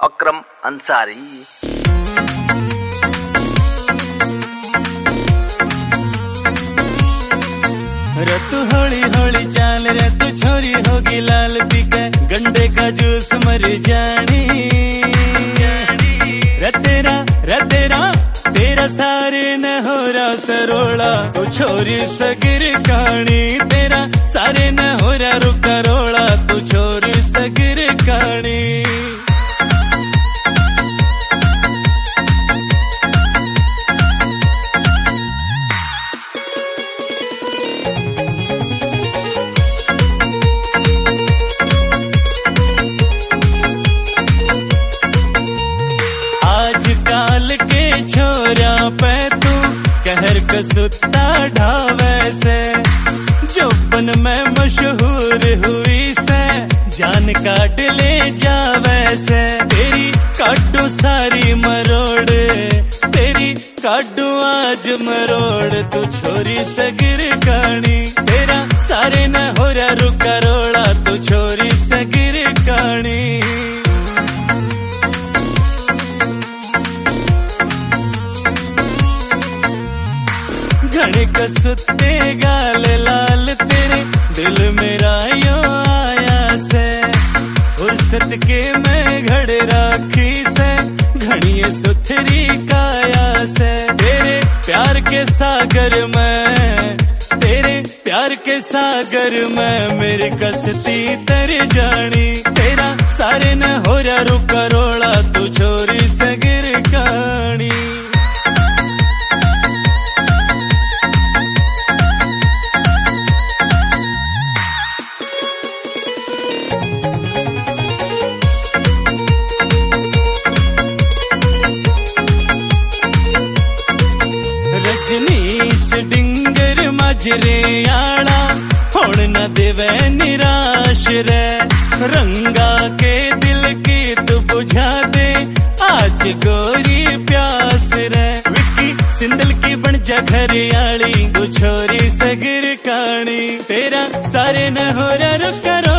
अकरम अंसारी। रतु हौली हौली चाल रतु छोरी होगी लाल पीके गंडे का जूस मर जानी। रतेरा तेरा सारे न हो रहा सरोड़ा तू छोरी सगिर कहानी। तेरा सारे न हो रहा रुका रोड़ा तू छोरी सगिर कहानी। आजकल के छोरा पे तू कहर कसुत्ता ढावे से जोपन में मशहूर हुई से जान काट ले जावे से। तेरी काटू सारी मरोड़ तेरी काटू आज मरोड़ तू छोरी सगिर कहानी। तेरा सारे न हो रहा रुका रोड़ा तू छोरी सगिर कहानी। घने कसुत्ते गाल लाल तेरे दिल मेरा यो आया से। फुर्सत के मैं घड़े राखी से घड़िए सुथरी काया से। तेरे प्यार के सागर में मेरी कसती तर जानी। तेरा सारे न हो रहा रुका रोड़ा तू छोरी सगिर कहानी। रजनीश डिंगर मजरे आला होण न देवे निराश रे। रंगा के दिल की तू बुझा दे आज गोरी प्यास रे। विक्की सिंदल की बन जा घरियाली तू छोरी सगिर कहानी। तेरा सारे न हो रहा रुका